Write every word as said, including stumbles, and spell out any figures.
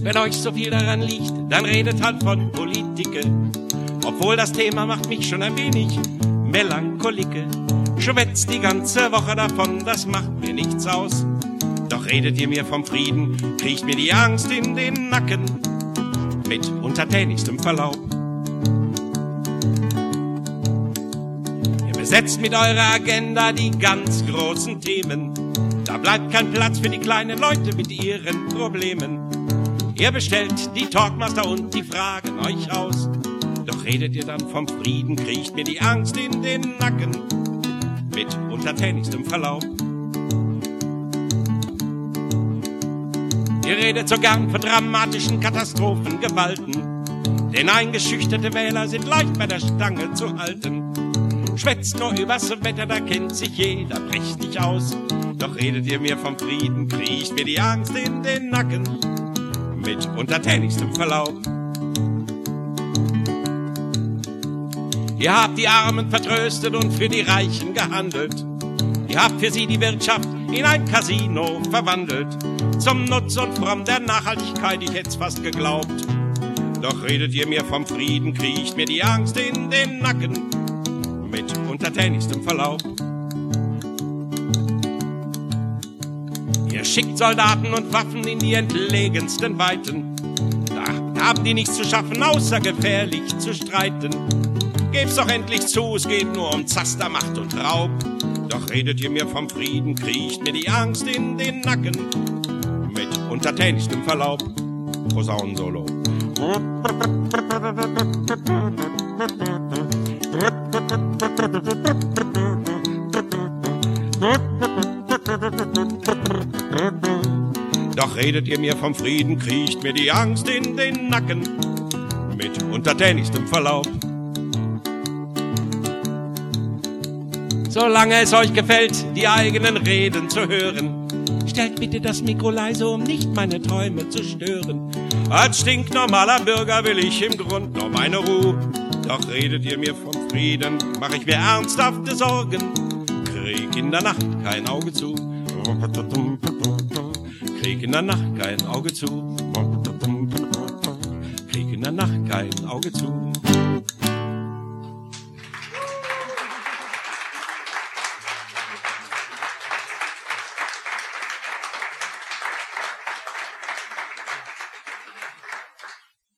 Wenn euch so viel daran liegt, dann redet halt von Politike. Obwohl das Thema macht mich schon ein wenig Melancholike. Schwätzt die ganze Woche davon, das macht mir nichts aus. Doch redet ihr mir vom Frieden, kriecht mir die Angst in den Nacken. Mit untertänigstem Verlaub. Ihr besetzt mit eurer Agenda die ganz großen Themen. Da bleibt kein Platz für die kleinen Leute mit ihren Problemen. Ihr bestellt die Talkmaster und die fragen euch aus. Doch redet ihr dann vom Frieden, kriecht mir die Angst in den Nacken. Mit untertänigstem Verlaub. Ihr redet so gern von dramatischen Katastrophen, Gewalten. Denn eingeschüchterte Wähler sind leicht bei der Stange zu halten. Schwätzt nur übers Wetter, da kennt sich jeder prächtig aus. Doch redet ihr mir vom Frieden, kriecht mir die Angst in den Nacken. Mit untertänigstem Verlaub. Ihr habt die Armen vertröstet und für die Reichen gehandelt. Ihr habt für sie die Wirtschaft in ein Casino verwandelt. Zum Nutz und Fromm der Nachhaltigkeit, ich hätt's fast geglaubt. Doch redet ihr mir vom Frieden, kriecht mir die Angst in den Nacken. Mit untertänigstem Verlaub. Ihr schickt Soldaten und Waffen in die entlegensten Weiten. Da haben die nichts zu schaffen, außer gefährlich zu streiten. Gebt's doch endlich zu, es geht nur um Zaster, Macht und Raub. Doch redet ihr mir vom Frieden, kriecht mir die Angst in den Nacken. Mit untertänigstem Verlaub. Posaunensolo. Doch redet ihr mir vom Frieden, kriecht mir die Angst in den Nacken. Mit untertänigstem Verlaub. Solange es euch gefällt, die eigenen Reden zu hören, stellt bitte das Mikro leise, um nicht meine Träume zu stören. Als stinknormaler Bürger will ich im Grund nur meine Ruhe. Doch redet ihr mir vom Frieden, mach ich mir ernsthafte Sorgen. Krieg in der Nacht kein Auge zu. Krieg in der Nacht kein Auge zu. Krieg in der Nacht kein Auge zu.